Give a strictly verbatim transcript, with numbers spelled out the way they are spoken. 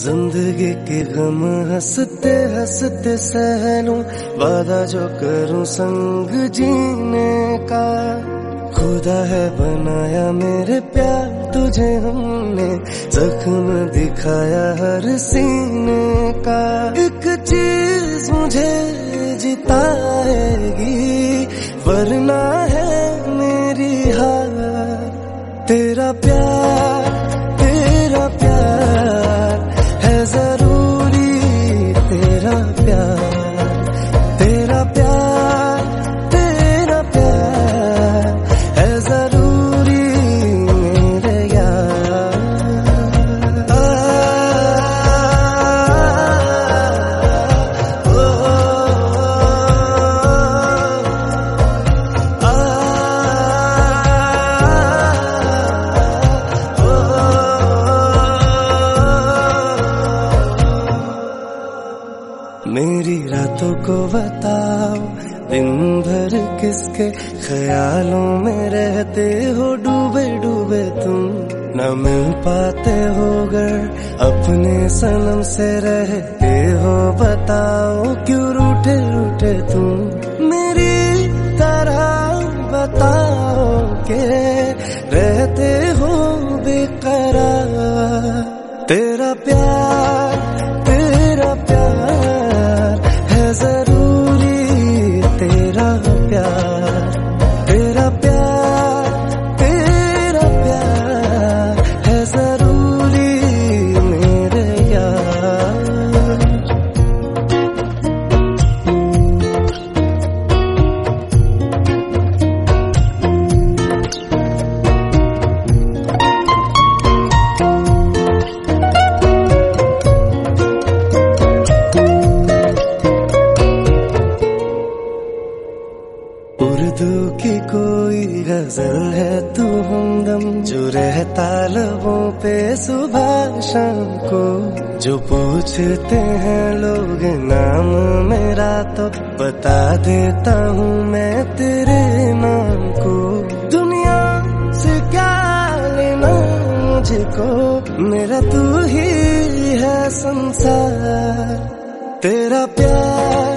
जिंदगी के गम हंसते हंसते सह लूं, वादा जो करूं संग जीने का। खुदा है बनाया मेरे प्यार तुझे हमने, जख्म दिखाया हर सीने का। एक चीज मुझे जिताएगी वरना है मेरी हार, तेरा प्यार तेरा प्यार है जरूरी, तेरा प्यार तेरा प्यार तेरा प्यार है जरूरी मेरे यार। आ, ओ, आ, मेरी रातों को बताओ दिन भर किसके ख्यालों में रहते हो डूबे डूबे तुम। न मिल पाते हो गर अपने सनम से रहते हो, बताओ क्यों रूठे रूठे तुम। मेरी तरह बताओ के रहते हो बेकरार, तेरा प्यार तेरा प्यार है जरूरी, तेरा प्यार तेरा प्यार तेरा प्यार है जरूरी मेरे यार। उर्दू की कोई गजल है तू हमदम, जो रहता लबों पे सुबह शाम को। जो पूछते हैं लोग नाम मेरा तो बता देता हूँ मैं तेरे नाम को। दुनिया से क्या लेना मुझको, मेरा तू ही है संसार, तेरा प्यार